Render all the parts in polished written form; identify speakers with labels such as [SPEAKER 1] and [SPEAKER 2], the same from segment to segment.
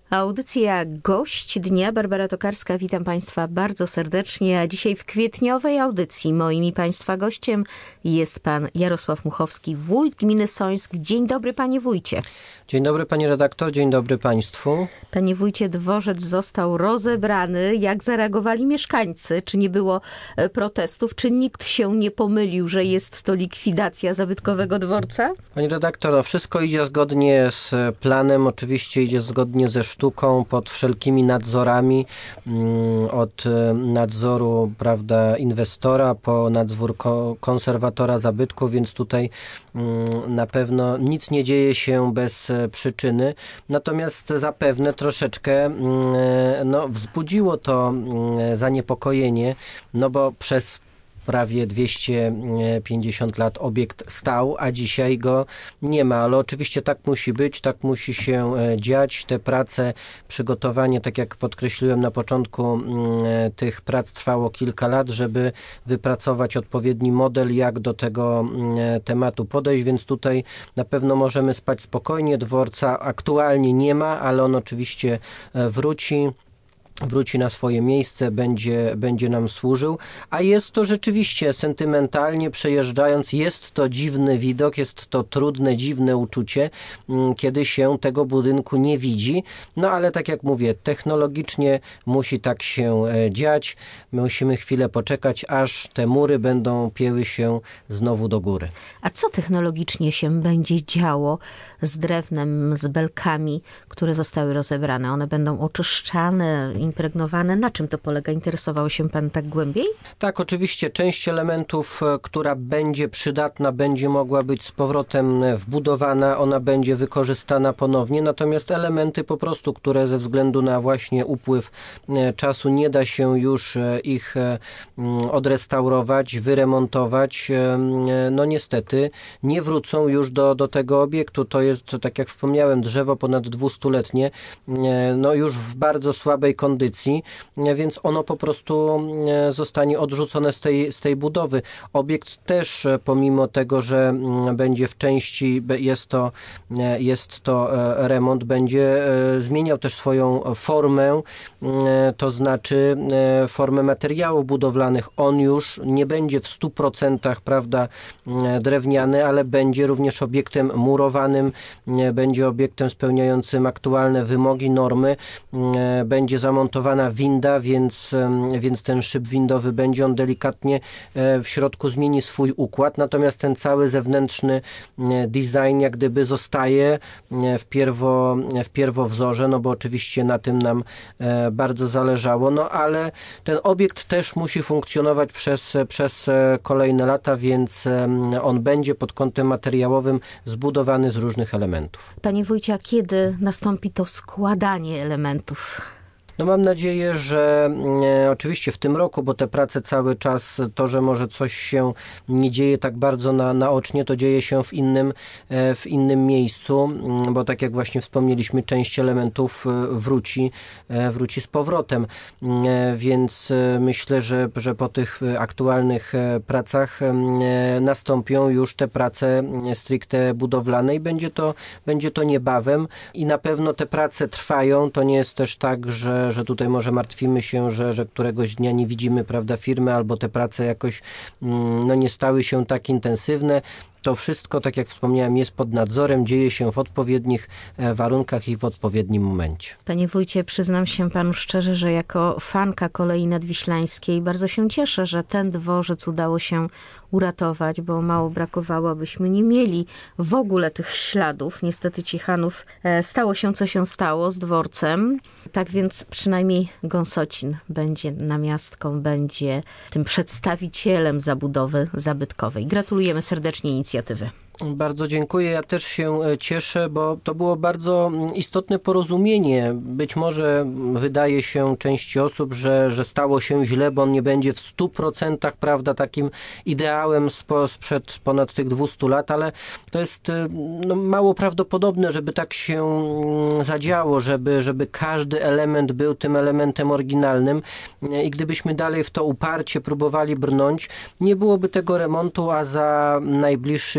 [SPEAKER 1] Audycja Gość Dnia. Barbara Tokarska, witam Państwa bardzo serdecznie. A dzisiaj w kwietniowej audycji moim i Państwa gościem jest Pan Jarosław Muchowski, wójt gminy Sońsk. Dzień dobry, Panie wójcie.
[SPEAKER 2] Dzień dobry, Pani redaktor, dzień dobry Państwu.
[SPEAKER 1] Panie wójcie, dworzec został rozebrany. Jak zareagowali mieszkańcy? Czy nie było protestów? Czy nikt się nie pomylił, że jest to likwidacja zabytkowego dworca?
[SPEAKER 2] Pani redaktor, wszystko idzie zgodnie z planem, oczywiście idzie zgodnie ze sztuką, pod wszelkimi nadzorami, od nadzoru, prawda, inwestora po nadzór konserwatora zabytków, więc tutaj na pewno nic nie dzieje się bez przyczyny. Natomiast zapewne troszeczkę wzbudziło to zaniepokojenie, bo przez prawie 250 lat obiekt stał, a dzisiaj go nie ma. Ale oczywiście tak musi być, tak musi się dziać. Te prace, przygotowanie, tak jak podkreśliłem na początku, tych prac trwało kilka lat, żeby wypracować odpowiedni model, jak do tego tematu podejść, więc tutaj na pewno możemy spać spokojnie. Dworca aktualnie nie ma, ale on oczywiście wróci na swoje miejsce, będzie nam służył, a jest to rzeczywiście sentymentalnie przejeżdżając, jest to dziwny widok, jest to trudne, dziwne uczucie, kiedy się tego budynku nie widzi, ale tak jak mówię, technologicznie musi tak się dziać, my musimy chwilę poczekać, aż te mury będą pieły się znowu do góry.
[SPEAKER 1] A co technologicznie się będzie działo z drewnem, z belkami, które zostały rozebrane? One będą oczyszczane, impregnowane. Na czym to polega? Interesował się Pan tak głębiej?
[SPEAKER 2] Tak, oczywiście część elementów, która będzie przydatna, będzie mogła być z powrotem wbudowana, ona będzie wykorzystana ponownie, natomiast elementy po prostu, które ze względu na właśnie upływ czasu nie da się już ich odrestaurować, wyremontować, niestety nie wrócą już do tego obiektu. To jest, tak jak wspomniałem, drzewo ponad 200-letnie, już w bardzo słabej kondycji, więc ono po prostu zostanie odrzucone z tej budowy. Obiekt też, pomimo tego, że będzie w części, jest to remont, będzie zmieniał też swoją formę, to znaczy formę materiałów budowlanych. On już nie będzie w 100%, prawda, drewniany, ale będzie również obiektem murowanym, będzie obiektem spełniającym aktualne wymogi, normy, będzie zamontowana winda, więc ten szyb windowy będzie, on delikatnie w środku zmieni swój układ, natomiast ten cały zewnętrzny design jak gdyby zostaje w pierwowzorze, bo oczywiście na tym nam bardzo zależało, ale ten obiekt też musi funkcjonować przez kolejne lata, więc on będzie pod kątem materiałowym zbudowany z różnych elementów.
[SPEAKER 1] Panie wójcie, a kiedy nastąpi to składanie elementów?
[SPEAKER 2] Mam nadzieję, że oczywiście w tym roku, bo te prace cały czas, to, że może coś się nie dzieje tak bardzo naocznie, to dzieje się w innym miejscu, bo tak jak właśnie wspomnieliśmy, część elementów wróci z powrotem, więc myślę, że po tych aktualnych pracach nastąpią już te prace stricte budowlane i będzie to niebawem i na pewno te prace trwają, to nie jest też tak, że tutaj może martwimy się, że któregoś dnia nie widzimy, prawda, firmy, albo te prace jakoś nie stały się tak intensywne. To wszystko, tak jak wspomniałem, jest pod nadzorem, dzieje się w odpowiednich warunkach i w odpowiednim momencie.
[SPEAKER 1] Panie wójcie, przyznam się Panu szczerze, że jako fanka kolei nadwiślańskiej bardzo się cieszę, że ten dworzec udało się uratować, bo mało brakowało, abyśmy nie mieli w ogóle tych śladów. Niestety Ciechanów stało się, co się stało z dworcem. Tak więc przynajmniej Gąsocin będzie namiastką, będzie tym przedstawicielem zabudowy zabytkowej. Gratulujemy serdecznie inicjatywy.
[SPEAKER 2] Bardzo dziękuję. Ja też się cieszę, bo to było bardzo istotne porozumienie. Być może wydaje się części osób, że stało się źle, bo on nie będzie w 100%, prawda, takim ideałem sprzed ponad tych 200 lat, ale to jest mało prawdopodobne, żeby tak się zadziało, żeby każdy element był tym elementem oryginalnym i gdybyśmy dalej w to uparcie próbowali brnąć, nie byłoby tego remontu, a za najbliższych kilka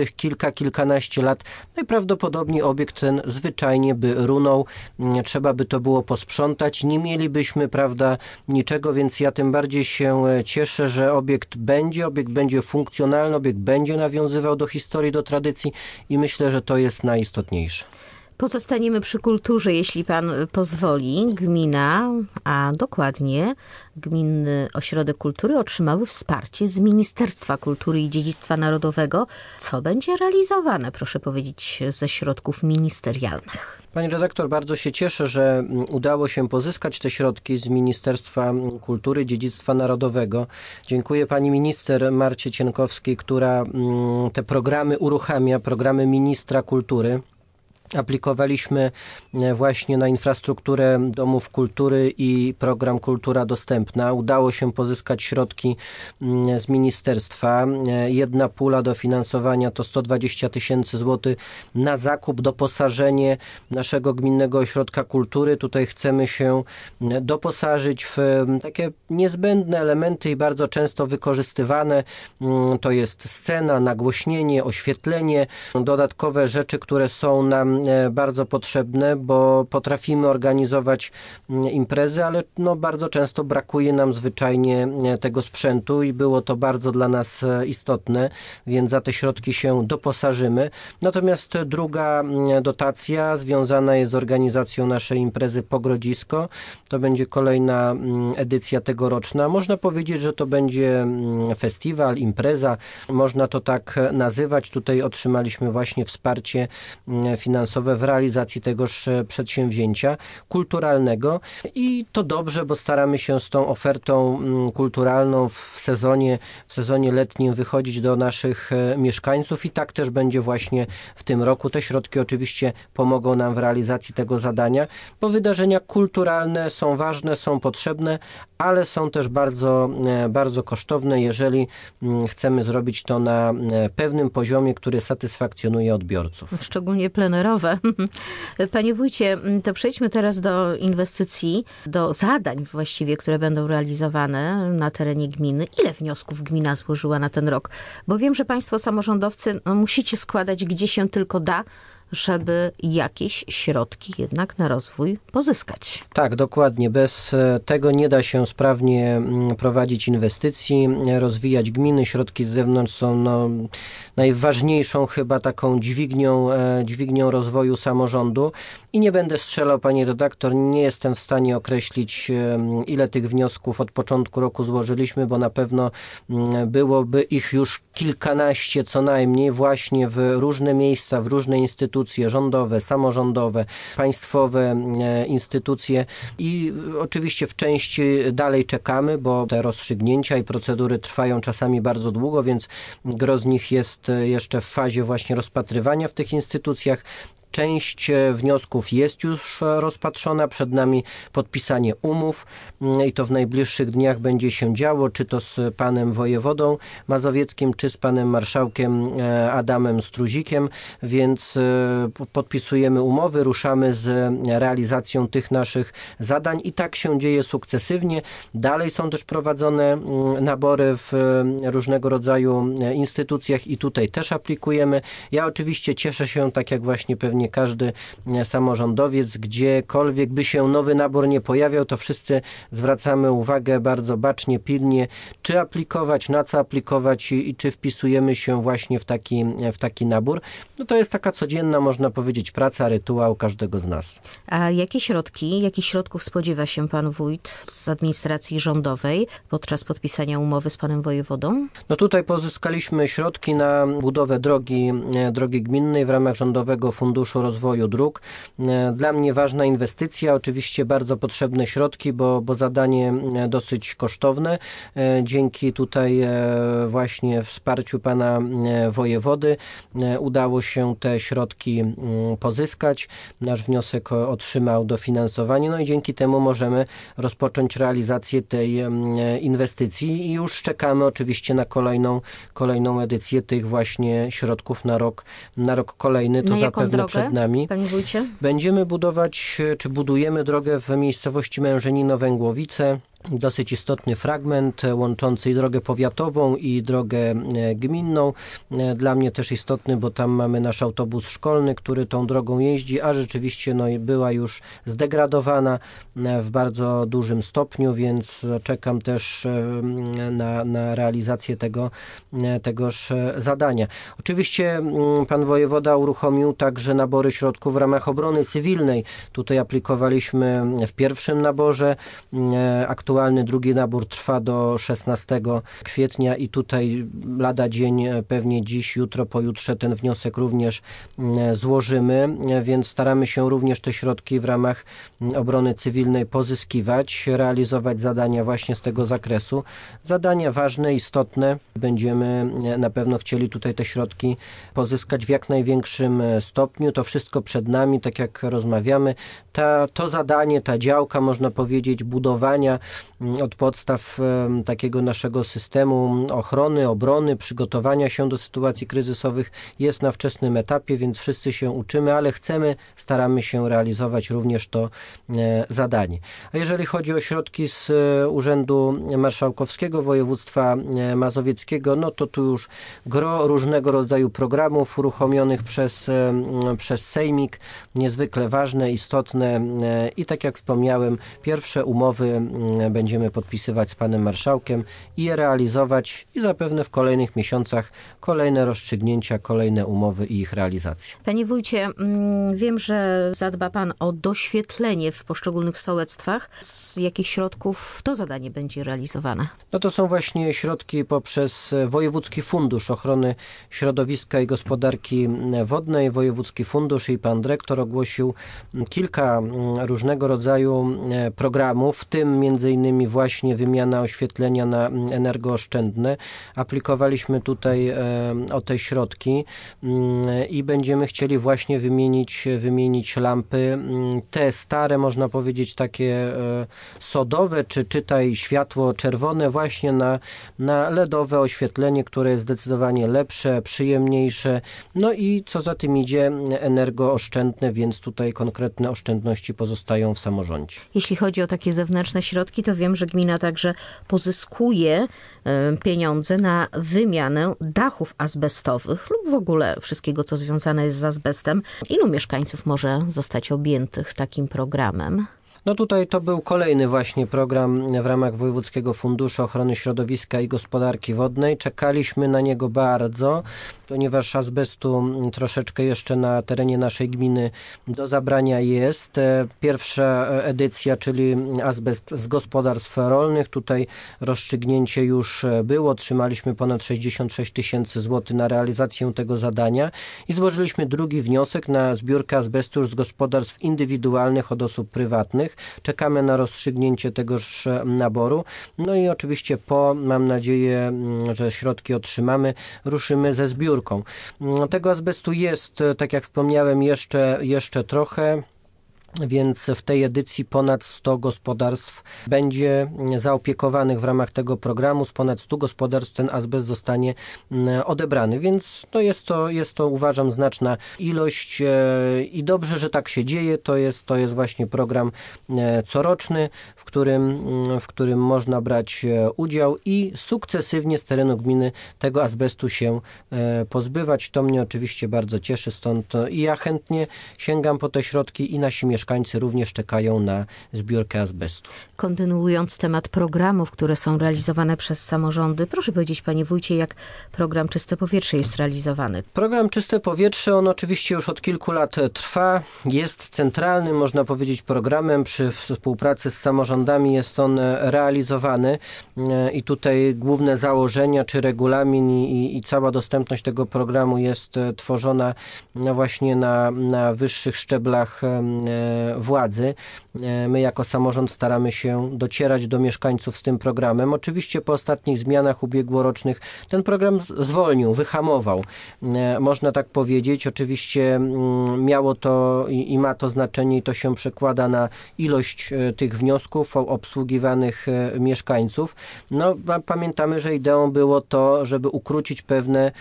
[SPEAKER 2] kilkanaście lat, najprawdopodobniej obiekt ten zwyczajnie by runął, trzeba by to było posprzątać, nie mielibyśmy, prawda, niczego, więc ja tym bardziej się cieszę, że obiekt będzie funkcjonalny, obiekt będzie nawiązywał do historii, do tradycji i myślę, że to jest najistotniejsze.
[SPEAKER 1] Pozostaniemy przy kulturze, jeśli pan pozwoli. Gmina, a dokładnie Gminny Ośrodek Kultury otrzymały wsparcie z Ministerstwa Kultury i Dziedzictwa Narodowego. Co będzie realizowane, proszę powiedzieć, ze środków ministerialnych?
[SPEAKER 2] Pani redaktor, bardzo się cieszę, że udało się pozyskać te środki z Ministerstwa Kultury i Dziedzictwa Narodowego. Dziękuję pani minister Marcie Cienkowskiej, która te programy uruchamia, programy ministra kultury. Aplikowaliśmy właśnie na infrastrukturę domów kultury i program Kultura Dostępna. Udało się pozyskać środki z ministerstwa. Jedna pula dofinansowania to 120 000 złotych na zakup, doposażenie naszego Gminnego Ośrodka Kultury. Tutaj chcemy się doposażyć w takie niezbędne elementy i bardzo często wykorzystywane. To jest scena, nagłośnienie, oświetlenie, dodatkowe rzeczy, które są nam bardzo potrzebne, bo potrafimy organizować imprezy, ale bardzo często brakuje nam zwyczajnie tego sprzętu i było to bardzo dla nas istotne, więc za te środki się doposażymy. Natomiast druga dotacja związana jest z organizacją naszej imprezy Pogrodzisko. To będzie kolejna edycja tegoroczna. Można powiedzieć, że to będzie festiwal, impreza. Można to tak nazywać. Tutaj otrzymaliśmy właśnie wsparcie finansowe w realizacji tegoż przedsięwzięcia kulturalnego i to dobrze, bo staramy się z tą ofertą kulturalną w sezonie letnim wychodzić do naszych mieszkańców i tak też będzie właśnie w tym roku. Te środki oczywiście pomogą nam w realizacji tego zadania, bo wydarzenia kulturalne są ważne, są potrzebne, ale są też bardzo, bardzo kosztowne, jeżeli chcemy zrobić to na pewnym poziomie, który satysfakcjonuje odbiorców.
[SPEAKER 1] Szczególnie plenerowe. Panie wójcie, to przejdźmy teraz do inwestycji, do zadań właściwie, które będą realizowane na terenie gminy. Ile wniosków gmina złożyła na ten rok? Bo wiem, że państwo samorządowcy musicie składać gdzie się tylko da, żeby jakieś środki jednak na rozwój pozyskać.
[SPEAKER 2] Tak, dokładnie. Bez tego nie da się sprawnie prowadzić inwestycji, rozwijać gminy. Środki z zewnątrz są najważniejszą chyba taką dźwignią rozwoju samorządu. I nie będę strzelał, pani redaktor, nie jestem w stanie określić, ile tych wniosków od początku roku złożyliśmy, bo na pewno byłoby ich już kilkanaście co najmniej właśnie w różne miejsca, w różne instytucje rządowe, samorządowe, państwowe instytucje i oczywiście w części dalej czekamy, bo te rozstrzygnięcia i procedury trwają czasami bardzo długo, więc gros z nich jest jeszcze w fazie właśnie rozpatrywania w tych instytucjach. Część wniosków jest już rozpatrzona, przed nami podpisanie umów i to w najbliższych dniach będzie się działo, czy to z panem wojewodą mazowieckim, czy z panem marszałkiem Adamem Struzikiem, więc podpisujemy umowy, ruszamy z realizacją tych naszych zadań i tak się dzieje sukcesywnie. Dalej są też prowadzone nabory w różnego rodzaju instytucjach i tutaj też aplikujemy. Ja oczywiście cieszę się, tak jak właśnie pewnie każdy samorządowiec, gdziekolwiek by się nowy nabór nie pojawiał, to wszyscy zwracamy uwagę bardzo bacznie, pilnie, czy aplikować, na co aplikować i czy wpisujemy się właśnie w taki nabór. To jest taka codzienna, można powiedzieć, praca, rytuał każdego z nas.
[SPEAKER 1] A jakich środków spodziewa się pan wójt z administracji rządowej podczas podpisania umowy z panem wojewodą?
[SPEAKER 2] Tutaj pozyskaliśmy środki na budowę drogi gminnej w ramach Rządowego Funduszu Rozwoju Dróg. Dla mnie ważna inwestycja, oczywiście bardzo potrzebne środki, bo zadanie dosyć kosztowne. Dzięki tutaj właśnie wsparciu pana wojewody udało się te środki pozyskać. Nasz wniosek otrzymał dofinansowanie, i dzięki temu możemy rozpocząć realizację tej inwestycji i już czekamy oczywiście na kolejną edycję tych właśnie środków na rok kolejny. To zapewne przed nami.
[SPEAKER 1] Panie wójcie?
[SPEAKER 2] Będziemy budujemy drogę w miejscowości Mężenino-Węgłowice. dosyć istotny fragment łączący i drogę powiatową i drogę gminną. Dla mnie też istotny, bo tam mamy nasz autobus szkolny, który tą drogą jeździ, a rzeczywiście była już zdegradowana w bardzo dużym stopniu, więc czekam też na realizację tegoż zadania. Oczywiście pan wojewoda uruchomił także nabory środków w ramach obrony cywilnej. Tutaj aplikowaliśmy w pierwszym naborze. Aktualny drugi nabór trwa do 16 kwietnia i tutaj lada dzień, pewnie dziś, jutro, pojutrze ten wniosek również złożymy, więc staramy się również te środki w ramach obrony cywilnej pozyskiwać, realizować zadania właśnie z tego zakresu. Zadania ważne, istotne. Będziemy na pewno chcieli tutaj te środki pozyskać w jak największym stopniu. To wszystko przed nami, tak jak rozmawiamy. To zadanie, ta działka, można powiedzieć, budowania od podstaw takiego naszego systemu ochrony, obrony, przygotowania się do sytuacji kryzysowych jest na wczesnym etapie, więc wszyscy się uczymy, ale staramy się realizować również to zadanie. A jeżeli chodzi o środki z Urzędu Marszałkowskiego Województwa Mazowieckiego, no to tu już gro różnego rodzaju programów uruchomionych przez Sejmik, niezwykle ważne, istotne i tak jak wspomniałem, pierwsze umowy będziemy podpisywać z panem marszałkiem i je realizować i zapewne w kolejnych miesiącach kolejne rozstrzygnięcia, kolejne umowy i ich realizację.
[SPEAKER 1] Panie wójcie, wiem, że zadba pan o doświetlenie w poszczególnych sołectwach. Z jakich środków to zadanie będzie realizowane?
[SPEAKER 2] No to są właśnie środki poprzez Wojewódzki Fundusz Ochrony Środowiska i Gospodarki Wodnej. Wojewódzki Fundusz i pan dyrektor ogłosił kilka różnego rodzaju programów, w tym między innymi właśnie wymiana oświetlenia na energooszczędne. Aplikowaliśmy tutaj o te środki i będziemy chcieli właśnie wymienić lampy. Te stare, można powiedzieć, takie sodowe, czy czytaj światło czerwone, właśnie na LEDowe oświetlenie, które jest zdecydowanie lepsze, przyjemniejsze, no i co za tym idzie, energooszczędne, więc tutaj konkretne oszczędności pozostają w samorządzie.
[SPEAKER 1] Jeśli chodzi o takie zewnętrzne środki, to wiem, że gmina także pozyskuje pieniądze na wymianę dachów azbestowych lub w ogóle wszystkiego, co związane jest z azbestem. Ilu mieszkańców może zostać objętych takim programem?
[SPEAKER 2] No tutaj to był kolejny właśnie program w ramach Wojewódzkiego Funduszu Ochrony Środowiska i Gospodarki Wodnej. Czekaliśmy na niego bardzo, ponieważ azbestu troszeczkę jeszcze na terenie naszej gminy do zabrania jest. Pierwsza edycja, czyli azbest z gospodarstw rolnych. Tutaj rozstrzygnięcie już było. Otrzymaliśmy ponad 66 000 złotych na realizację tego zadania i złożyliśmy drugi wniosek na zbiórkę azbestu już z gospodarstw indywidualnych od osób prywatnych. Czekamy na rozstrzygnięcie tegoż naboru. No i oczywiście mam nadzieję, że środki otrzymamy, ruszymy ze zbiórką. Tego azbestu jest, tak jak wspomniałem, jeszcze trochę. Więc w tej edycji ponad 100 gospodarstw będzie zaopiekowanych w ramach tego programu. Z ponad 100 gospodarstw ten azbest zostanie odebrany, więc jest to uważam znaczna ilość i dobrze, że tak się dzieje. To jest właśnie program coroczny, w którym można brać udział i sukcesywnie z terenu gminy tego azbestu się pozbywać. To mnie oczywiście bardzo cieszy, stąd i ja chętnie sięgam po te środki i nasi mieszkańcy również czekają na zbiórkę azbestu.
[SPEAKER 1] Kontynuując temat programów, które są realizowane przez samorządy, proszę powiedzieć, panie wójcie, jak program Czyste Powietrze jest realizowany?
[SPEAKER 2] Program Czyste Powietrze, on oczywiście już od kilku lat trwa, jest centralnym, można powiedzieć, programem. Przy współpracy z samorządami jest on realizowany i tutaj główne założenia, czy regulamin i cała dostępność tego programu jest tworzona właśnie na wyższych szczeblach władzy. My jako samorząd staramy się docierać do mieszkańców z tym programem. Oczywiście po ostatnich zmianach ubiegłorocznych ten program zwolnił, wyhamował. Można tak powiedzieć. Oczywiście miało to i ma to znaczenie i to się przekłada na ilość tych wniosków obsługiwanych mieszkańców. No, pamiętamy, że ideą było to, żeby ukrócić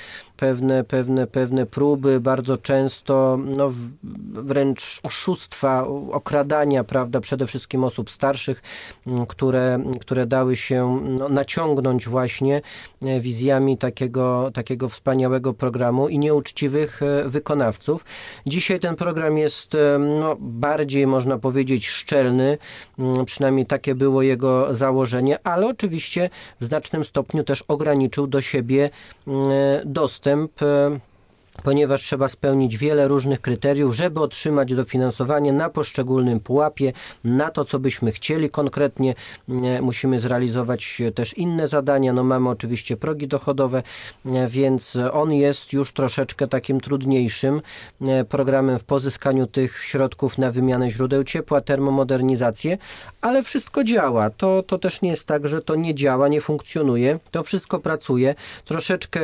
[SPEAKER 2] pewne próby, bardzo często wręcz oszustwa próba okradania, prawda, przede wszystkim osób starszych, które dały się naciągnąć właśnie wizjami takiego wspaniałego programu i nieuczciwych wykonawców. Dzisiaj ten program jest bardziej, można powiedzieć, szczelny, przynajmniej takie było jego założenie, ale oczywiście w znacznym stopniu też ograniczył do siebie dostęp, ponieważ trzeba spełnić wiele różnych kryteriów, żeby otrzymać dofinansowanie na poszczególnym pułapie, na to, co byśmy chcieli konkretnie. Musimy zrealizować też inne zadania. Mamy oczywiście progi dochodowe, więc on jest już troszeczkę takim trudniejszym programem w pozyskaniu tych środków na wymianę źródeł ciepła, termomodernizację, ale wszystko działa. To też nie jest tak, że to nie działa, nie funkcjonuje. To wszystko pracuje. Troszeczkę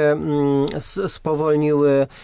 [SPEAKER 2] spowolniły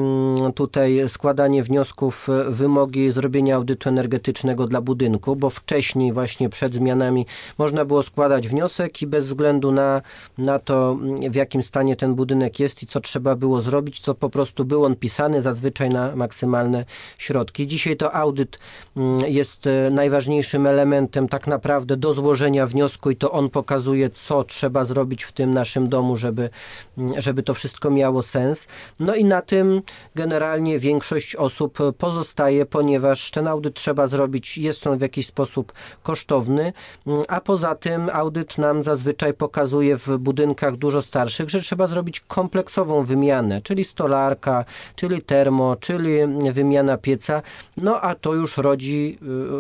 [SPEAKER 2] tutaj składanie wniosków, wymogi zrobienia audytu energetycznego dla budynku, bo wcześniej właśnie przed zmianami można było składać wniosek i bez względu na to, w jakim stanie ten budynek jest i co trzeba było zrobić, to po prostu był on pisany zazwyczaj na maksymalne środki. Dzisiaj to audyt jest najważniejszym elementem tak naprawdę do złożenia wniosku i to on pokazuje, co trzeba zrobić w tym naszym domu, żeby to wszystko miało sens. I na tym generalnie większość osób pozostaje, ponieważ ten audyt trzeba zrobić, jest on w jakiś sposób kosztowny, a poza tym audyt nam zazwyczaj pokazuje w budynkach dużo starszych, że trzeba zrobić kompleksową wymianę, czyli stolarka, czyli termo, czyli wymiana pieca, a to już rodzi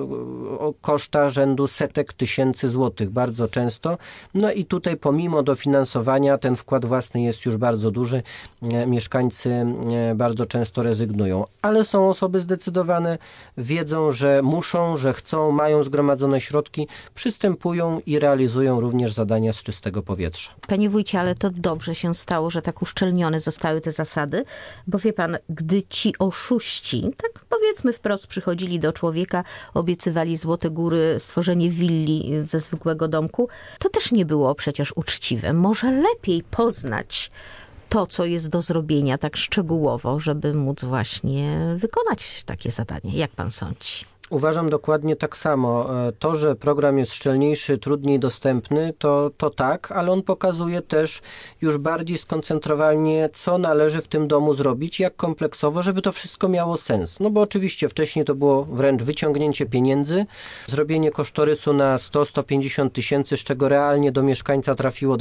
[SPEAKER 2] koszta rzędu setek tysięcy złotych bardzo często. I tutaj pomimo dofinansowania ten wkład własny jest już bardzo duży. Mieszkańcy bardzo często rezygnują, ale są osoby zdecydowane, wiedzą, że muszą, że chcą, mają zgromadzone środki, przystępują i realizują również zadania z czystego powietrza.
[SPEAKER 1] Panie wójcie, ale to dobrze się stało, że tak uszczelnione zostały te zasady, bo wie pan, gdy ci oszuści, tak powiedzmy wprost, przychodzili do człowieka, obiecywali złote góry, stworzenie willi ze zwykłego domku, to też nie było przecież uczciwe. Może lepiej poznać to, co jest do zrobienia tak szczegółowo, żeby móc właśnie wykonać takie zadanie. Jak pan sądzi?
[SPEAKER 2] Uważam dokładnie tak samo. To, że program jest szczelniejszy, trudniej dostępny, to tak, ale on pokazuje też już bardziej skoncentrowanie, co należy w tym domu zrobić, jak kompleksowo, żeby to wszystko miało sens. Bo oczywiście wcześniej to było wręcz wyciągnięcie pieniędzy, zrobienie kosztorysu na 100-150 tysięcy, z czego realnie do mieszkańca trafiło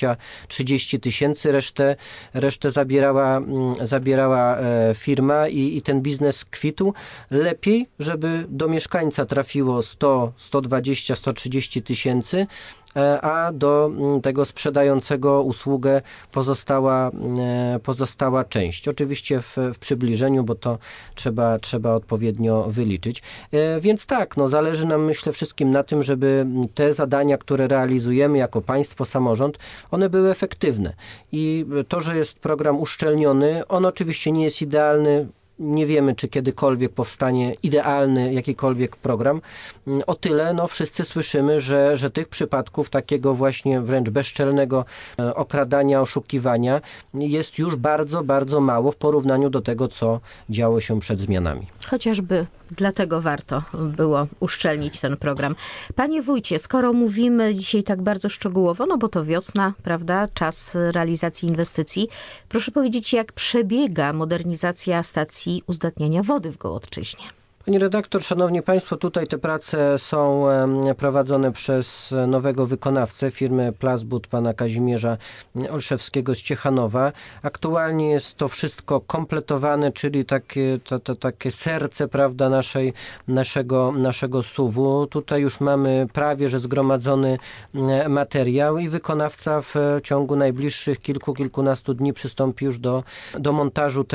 [SPEAKER 2] 20-30 tysięcy, resztę zabierała firma i ten biznes kwitł. Lepiej, żeby do mieszkańca trafiło 100, 120, 130 tysięcy, a do tego sprzedającego usługę pozostała część. Oczywiście w przybliżeniu, bo to trzeba odpowiednio wyliczyć. Więc tak, zależy nam, myślę, wszystkim na tym, żeby te zadania, które realizujemy jako państwo, samorząd, one były efektywne. I to, że jest program uszczelniony, on oczywiście nie jest idealny. Nie wiemy, czy kiedykolwiek powstanie idealny jakikolwiek program. O tyle wszyscy słyszymy, że tych przypadków takiego właśnie wręcz bezczelnego okradania, oszukiwania jest już bardzo, bardzo mało w porównaniu do tego, co działo się przed zmianami.
[SPEAKER 1] Chociażby dlatego warto było uszczelnić ten program. Panie wójcie, skoro mówimy dzisiaj tak bardzo szczegółowo, bo to wiosna, prawda, czas realizacji inwestycji, proszę powiedzieć, jak przebiega modernizacja stacji uzdatniania wody w Gołodczyźnie?
[SPEAKER 2] Pani redaktor, szanowni państwo, tutaj te prace są prowadzone przez nowego wykonawcę, firmę Plasbud, pana Kazimierza Olszewskiego z Ciechanowa. Aktualnie jest to wszystko kompletowane, czyli takie serce, prawda, naszego SUV-u. Tutaj już mamy prawie że zgromadzony materiał i wykonawca w ciągu najbliższych kilkunastu dni przystąpi już do montażu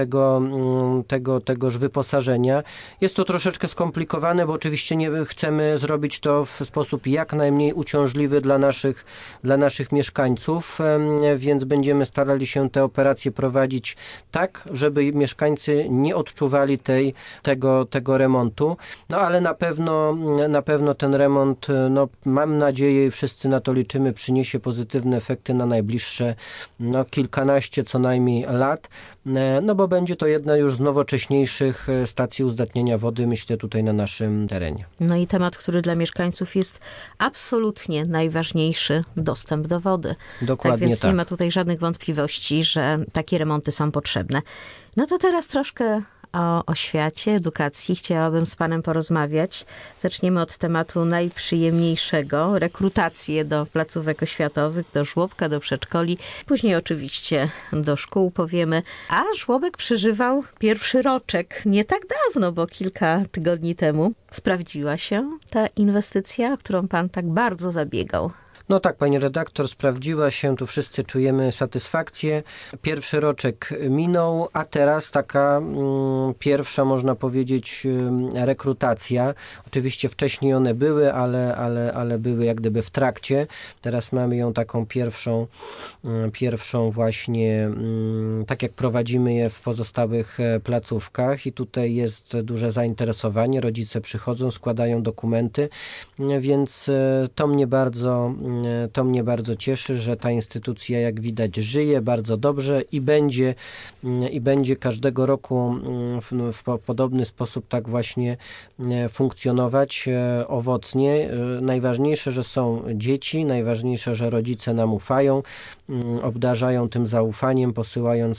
[SPEAKER 2] tegoż wyposażenia. Jest to troszeczkę skomplikowane, bo oczywiście nie chcemy zrobić to w sposób jak najmniej uciążliwy dla naszych mieszkańców, więc będziemy starali się te operacje prowadzić tak, żeby mieszkańcy nie odczuwali tego remontu. Ale na pewno ten remont, mam nadzieję i wszyscy na to liczymy, przyniesie pozytywne efekty na najbliższe kilkanaście co najmniej lat, bo będzie to jedna już z nowocześniejszych stacji uzdatniania wody. myślę, tutaj na naszym terenie.
[SPEAKER 1] No i temat, który dla mieszkańców jest absolutnie najważniejszy, dostęp do wody.
[SPEAKER 2] Dokładnie
[SPEAKER 1] tak. Więc
[SPEAKER 2] tak.
[SPEAKER 1] nie ma tutaj żadnych wątpliwości, że takie remonty są potrzebne. No to teraz troszkę o oświacie, edukacji chciałabym z panem porozmawiać. Zaczniemy od tematu najprzyjemniejszego, rekrutację do placówek oświatowych, do żłobka, do przedszkoli. Później oczywiście do szkół powiemy. A żłobek przeżywał pierwszy roczek nie tak dawno, bo kilka tygodni temu. Sprawdziła się ta inwestycja, o którą pan tak bardzo zabiegał.
[SPEAKER 2] No tak, pani redaktor, sprawdziła się, tu wszyscy czujemy satysfakcję. Pierwszy roczek minął, a teraz taka pierwsza, można powiedzieć, rekrutacja. Oczywiście wcześniej one były, ale były jak gdyby w trakcie. Teraz mamy ją taką pierwszą właśnie, tak jak prowadzimy je w pozostałych placówkach i tutaj jest duże zainteresowanie. Rodzice przychodzą, składają dokumenty, więc to mnie bardzo cieszy, że ta instytucja, jak widać, żyje bardzo dobrze i będzie każdego roku w podobny sposób tak właśnie funkcjonować owocnie. Najważniejsze, że są dzieci, najważniejsze, że rodzice nam ufają, obdarzają tym zaufaniem, posyłając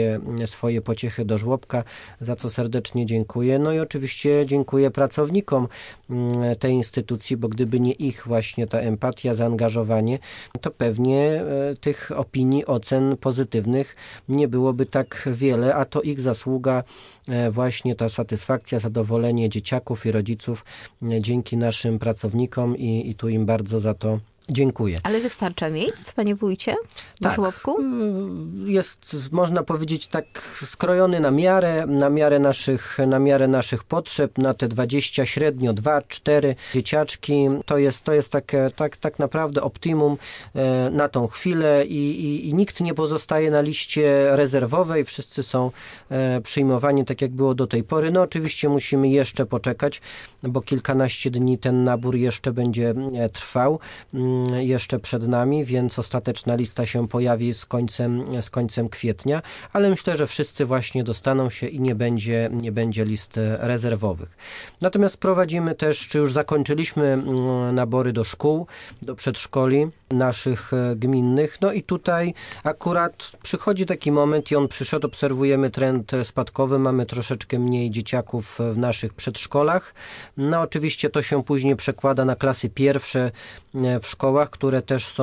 [SPEAKER 2] swoje pociechy do żłobka, za co serdecznie dziękuję. No i oczywiście dziękuję pracownikom tej instytucji, bo gdyby nie ich właśnie ta empatia, zaangażowanie, to pewnie tych opinii, ocen pozytywnych nie byłoby tak wiele, a to ich zasługa właśnie ta satysfakcja, zadowolenie dzieciaków i rodziców dzięki naszym pracownikom i tu im bardzo za to dziękuję.
[SPEAKER 1] Ale wystarcza miejsc, panie wójcie, w żłobku?
[SPEAKER 2] Jest, można powiedzieć, tak skrojony na miarę naszych potrzeb, na te 20 średnio, 2-4 dzieciaczki. To jest tak naprawdę optimum na tą chwilę i nikt nie pozostaje na liście rezerwowej. Wszyscy są przyjmowani tak, jak było do tej pory. No oczywiście musimy jeszcze poczekać, bo kilkanaście dni ten nabór jeszcze będzie trwał. Jeszcze przed nami, więc ostateczna lista się pojawi z końcem kwietnia, ale myślę, że wszyscy właśnie dostaną się i nie będzie list rezerwowych. Natomiast prowadzimy też, czy już zakończyliśmy nabory do szkół, do przedszkoli naszych gminnych. No i tutaj akurat przychodzi taki moment i on przyszedł, obserwujemy trend spadkowy, mamy troszeczkę mniej dzieciaków w naszych przedszkolach. No oczywiście to się później przekłada na klasy pierwsze w szkołach, które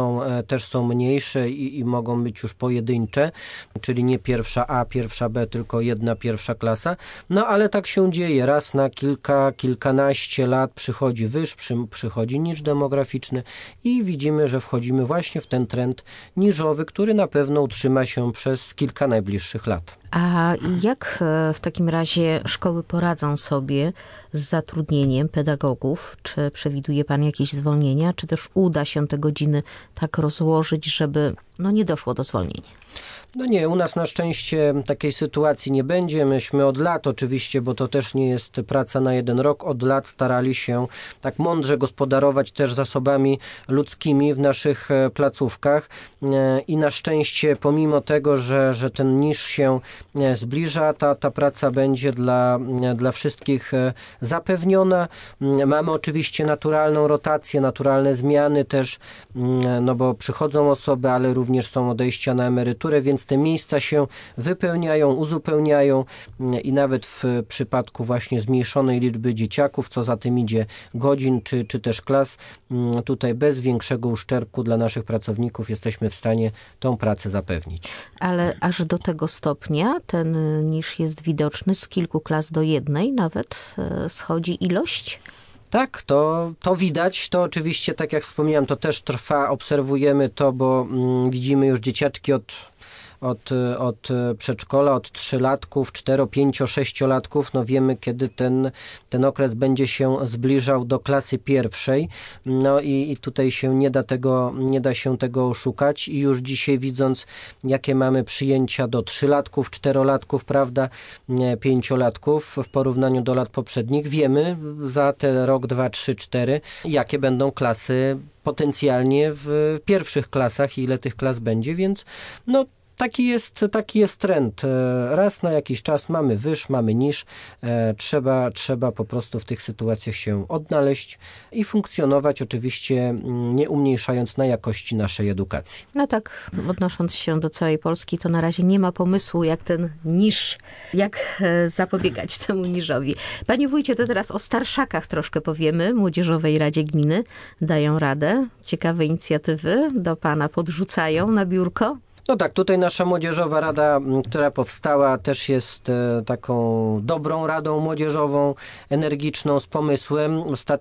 [SPEAKER 2] też są mniejsze i mogą być już pojedyncze, czyli nie pierwsza A, pierwsza B, tylko jedna pierwsza klasa. No ale tak się dzieje. Raz na kilkanaście lat przychodzi przychodzi nicz demograficzny i widzimy, że wchodzimy właśnie w ten trend niżowy, który na pewno utrzyma się przez kilka najbliższych lat.
[SPEAKER 1] A jak w takim razie szkoły poradzą sobie z zatrudnieniem pedagogów? Czy przewiduje pan jakieś zwolnienia, czy też uda się te godziny tak rozłożyć, żeby nie doszło do zwolnienia?
[SPEAKER 2] No nie, u nas na szczęście takiej sytuacji nie będzie. Myśmy od lat oczywiście, bo to też nie jest praca na jeden rok, od lat starali się tak mądrze gospodarować też zasobami ludzkimi w naszych placówkach i na szczęście pomimo tego, że ten niż się zbliża, ta praca będzie dla wszystkich zapewniona. Mamy oczywiście naturalną rotację, naturalne zmiany też, no bo przychodzą osoby, ale również są odejścia na emeryturę, więc te miejsca się wypełniają, uzupełniają i nawet w przypadku właśnie zmniejszonej liczby dzieciaków, co za tym idzie godzin czy też klas, tutaj bez większego uszczerbku dla naszych pracowników jesteśmy w stanie tą pracę zapewnić.
[SPEAKER 1] Ale aż do tego stopnia ten niż jest widoczny, z kilku klas do jednej nawet schodzi ilość?
[SPEAKER 2] Tak, to widać, to oczywiście, tak jak wspomniałem, to też trwa, obserwujemy to, bo widzimy już dzieciaczki od przedszkola, od 3-latków, 4-, 5-, 6-latków, no wiemy, kiedy ten okres będzie się zbliżał do klasy pierwszej, no i tutaj się nie da się tego oszukać i już dzisiaj widząc, jakie mamy przyjęcia do 3-latków, 4-latków, prawda, 5-latków w porównaniu do lat poprzednich, wiemy za te rok, 2, 3, 4, jakie będą klasy potencjalnie w pierwszych klasach i ile tych klas będzie, więc no Taki jest trend. Raz na jakiś czas mamy wyż, mamy niż. Trzeba po prostu w tych sytuacjach się odnaleźć i funkcjonować, oczywiście nie umniejszając na jakości naszej edukacji.
[SPEAKER 1] No tak, odnosząc się do całej Polski, to na razie nie ma pomysłu, jak ten niż, jak zapobiegać temu niżowi. Panie wójcie, to teraz o starszakach troszkę powiemy. Młodzieżowej Radzie Gminy dają radę. Ciekawe inicjatywy do pana podrzucają na biurko.
[SPEAKER 2] No tak, tutaj nasza Młodzieżowa Rada, która powstała, też jest taką dobrą radą młodzieżową, energiczną, z pomysłem.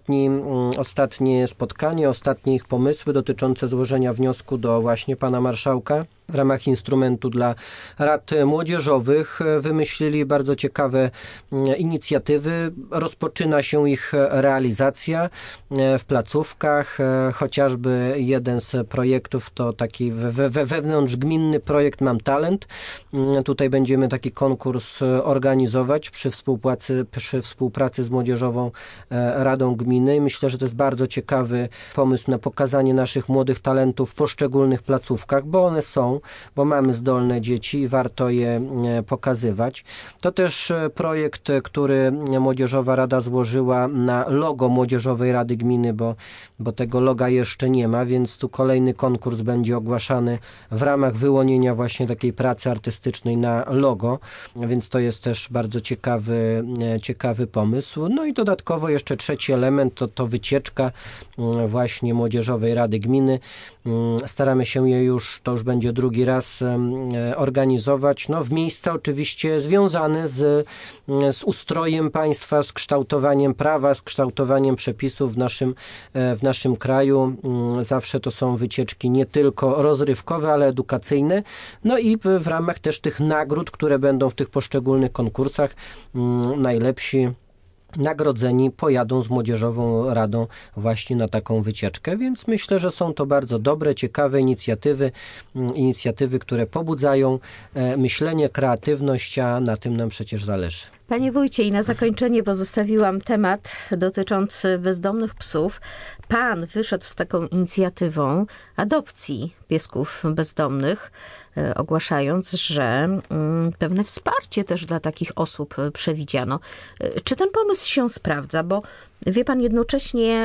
[SPEAKER 2] Ostatnie spotkanie, ostatnie ich pomysły dotyczące złożenia wniosku do właśnie pana marszałka w ramach instrumentu dla rad młodzieżowych wymyślili bardzo ciekawe inicjatywy. Rozpoczyna się ich realizacja w placówkach. Chociażby jeden z projektów to taki wewnątrzgminny projekt Mam Talent. Tutaj będziemy taki konkurs organizować przy współpracy z Młodzieżową Radą Gminy. Myślę, że to jest bardzo ciekawy pomysł na pokazanie naszych młodych talentów w poszczególnych placówkach, bo one są, bo mamy zdolne dzieci i warto je pokazywać. To też projekt, który Młodzieżowa Rada złożyła na logo Młodzieżowej Rady Gminy, bo tego loga jeszcze nie ma, więc tu kolejny konkurs będzie ogłaszany w ramach wyłonienia właśnie takiej pracy artystycznej na logo, więc to jest też bardzo ciekawy pomysł. No i dodatkowo jeszcze trzeci element to wycieczka właśnie Młodzieżowej Rady Gminy. Staramy się to już będzie drugi raz organizować, w miejsca oczywiście związane z ustrojem państwa, z kształtowaniem prawa, z kształtowaniem przepisów w naszym kraju. Zawsze to są wycieczki nie tylko rozrywkowe, ale edukacyjne. No i w ramach też tych nagród, które będą w tych poszczególnych konkursach, najlepsi nagrodzeni pojadą z Młodzieżową Radą właśnie na taką wycieczkę, więc myślę, że są to bardzo dobre, ciekawe inicjatywy, które pobudzają myślenie, kreatywność, a na tym nam przecież zależy.
[SPEAKER 1] Panie wójcie, i na zakończenie pozostawiłam temat dotyczący bezdomnych psów. Pan wyszedł z taką inicjatywą adopcji piesków bezdomnych, ogłaszając, że pewne wsparcie też dla takich osób przewidziano. Czy ten pomysł się sprawdza? Bo wie pan, jednocześnie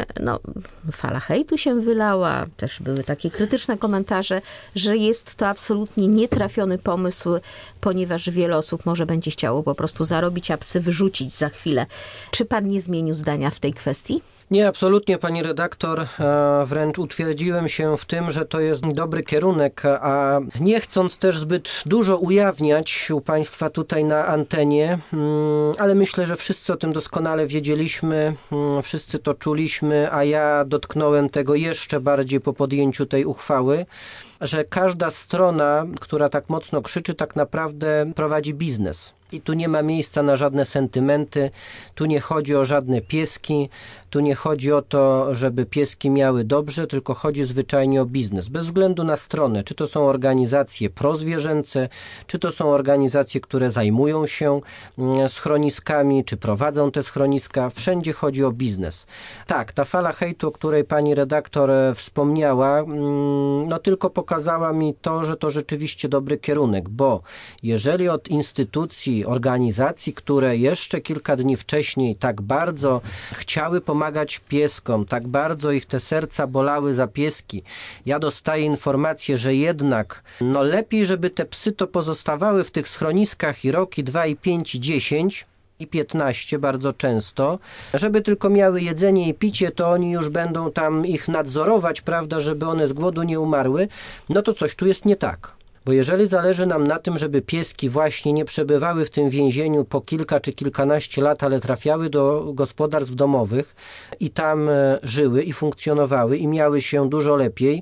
[SPEAKER 1] fala hejtu się wylała, też były takie krytyczne komentarze, że jest to absolutnie nietrafiony pomysł, ponieważ wiele osób może będzie chciało po prostu zarobić, a psy wyrzucić za chwilę. Czy pan nie zmienił zdania w tej kwestii?
[SPEAKER 2] Nie, absolutnie, pani redaktor. Wręcz utwierdziłem się w tym, że to jest dobry kierunek, a nie chcąc też zbyt dużo ujawniać u państwa tutaj na antenie, ale myślę, że wszyscy o tym doskonale wiedzieliśmy, wszyscy to czuliśmy, a ja dotknąłem tego jeszcze bardziej po podjęciu tej uchwały, że każda strona, która tak mocno krzyczy, tak naprawdę prowadzi biznes. I tu nie ma miejsca na żadne sentymenty, tu nie chodzi o żadne pieski, tu nie chodzi o to, żeby pieski miały dobrze, tylko chodzi zwyczajnie o biznes. Bez względu na stronę, czy to są organizacje prozwierzęce, czy to są organizacje, które zajmują się schroniskami, czy prowadzą te schroniska, wszędzie chodzi o biznes. Tak, ta fala hejtu, o której pani redaktor wspomniała, tylko pokazała mi to, że to rzeczywiście dobry kierunek, bo jeżeli od instytucji, organizacji, które jeszcze kilka dni wcześniej tak bardzo chciały pomagać pieskom, tak bardzo ich te serca bolały za pieski, ja dostaję informację, że jednak lepiej, żeby te psy to pozostawały w tych schroniskach i rok, i 2, i 5, i 10, i 15 bardzo często, żeby tylko miały jedzenie i picie, to oni już będą tam ich nadzorować, prawda, żeby one z głodu nie umarły, to coś tu jest nie tak. Bo jeżeli zależy nam na tym, żeby pieski właśnie nie przebywały w tym więzieniu po kilka czy kilkanaście lat, ale trafiały do gospodarstw domowych i tam żyły i funkcjonowały i miały się dużo lepiej,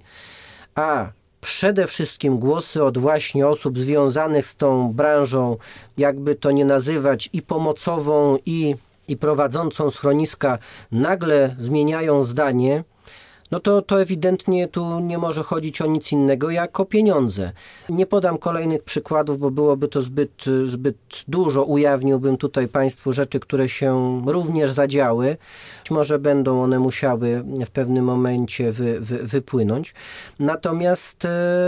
[SPEAKER 2] a przede wszystkim głosy od właśnie osób związanych z tą branżą, jakby to nie nazywać, i pomocową, i prowadzącą schroniska, nagle zmieniają zdanie, no to ewidentnie tu nie może chodzić o nic innego jak o pieniądze. Nie podam kolejnych przykładów, bo byłoby to zbyt dużo. Ujawniłbym tutaj Państwu rzeczy, które się również zadziały. Być może będą one musiały w pewnym momencie wypłynąć. Natomiast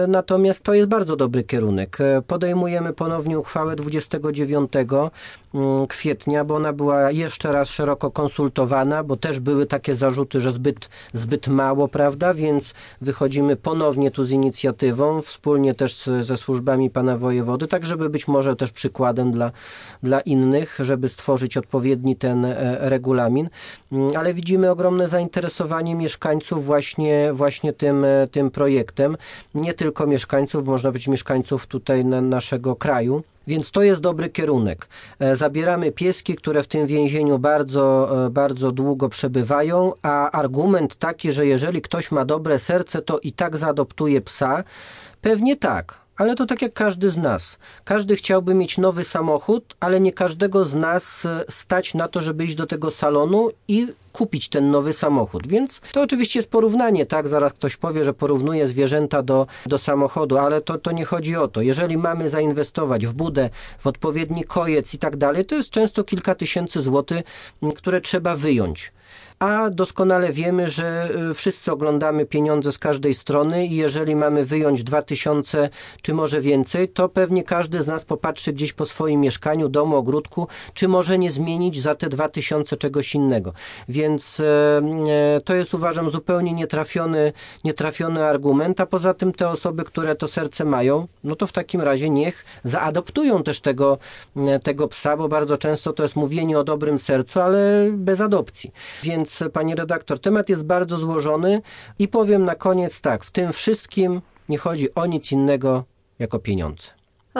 [SPEAKER 2] to jest bardzo dobry kierunek. Podejmujemy ponownie uchwałę 29 kwietnia, bo ona była jeszcze raz szeroko konsultowana, bo też były takie zarzuty, że zbyt mało, prawda? Więc wychodzimy ponownie tu z inicjatywą, wspólnie też ze służbami pana wojewody, tak żeby być może też przykładem dla innych, żeby stworzyć odpowiedni ten regulamin. Ale widzimy ogromne zainteresowanie mieszkańców właśnie tym projektem. Nie tylko mieszkańców, bo można być mieszkańców tutaj naszego kraju. Więc to jest dobry kierunek. Zabieramy pieski, które w tym więzieniu bardzo, bardzo długo przebywają, a argument taki, że jeżeli ktoś ma dobre serce, to i tak zaadoptuje psa, pewnie tak. Ale to tak jak każdy z nas. Każdy chciałby mieć nowy samochód, ale nie każdego z nas stać na to, żeby iść do tego salonu i kupić ten nowy samochód. Więc to oczywiście jest porównanie, tak? Zaraz ktoś powie, że porównuje zwierzęta do samochodu, ale to nie chodzi o to. Jeżeli mamy zainwestować w budę, w odpowiedni kojec i tak dalej, to jest często kilka tysięcy złotych, które trzeba wyjąć. A doskonale wiemy, że wszyscy oglądamy pieniądze z każdej strony i jeżeli mamy wyjąć 2000 czy może więcej, to pewnie każdy z nas popatrzy gdzieś po swoim mieszkaniu, domu, ogródku, czy może nie zmienić za te 2000 czegoś innego. Więc to jest, uważam, zupełnie nietrafiony argument, a poza tym te osoby, które to serce mają, no to w takim razie niech zaadoptują też tego psa, bo bardzo często to jest mówienie o dobrym sercu, ale bez adopcji. Więc pani redaktor, temat jest bardzo złożony i powiem na koniec tak, w tym wszystkim nie chodzi o nic innego jak o pieniądze.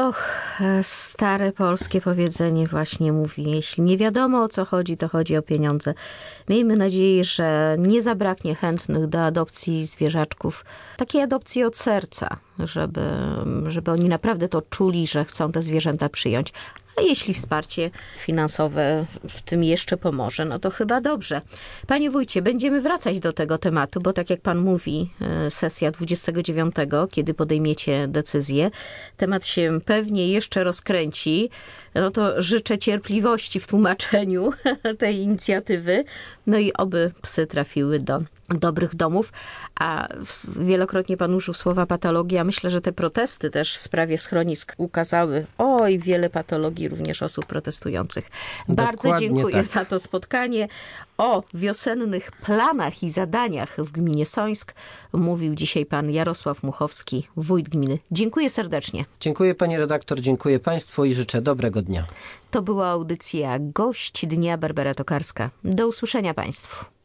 [SPEAKER 1] Stare polskie powiedzenie właśnie mówi, jeśli nie wiadomo o co chodzi, to chodzi o pieniądze. Miejmy nadzieję, że nie zabraknie chętnych do adopcji zwierzaczków. Takiej adopcji od serca, żeby oni naprawdę to czuli, że chcą te zwierzęta przyjąć. A jeśli wsparcie finansowe w tym jeszcze pomoże, no to chyba dobrze. Panie wójcie, będziemy wracać do tego tematu, bo tak jak pan mówi, sesja 29, kiedy podejmiecie decyzję, temat się pewnie jeszcze rozkręci. No to życzę cierpliwości w tłumaczeniu tej inicjatywy. No i oby psy trafiły do dobrych domów. A wielokrotnie pan użył słowa patologia. Myślę, że te protesty też w sprawie schronisk ukazały wiele patologii również osób protestujących. Bardzo dziękuję za to spotkanie. O wiosennych planach i zadaniach w gminie Sońsk mówił dzisiaj pan Jarosław Muchowski, wójt gminy. Dziękuję serdecznie.
[SPEAKER 2] Dziękuję pani redaktor, dziękuję państwu i życzę dobrego dnia.
[SPEAKER 1] To była audycja Gość Dnia, Barbara Tokarska. Do usłyszenia państwu.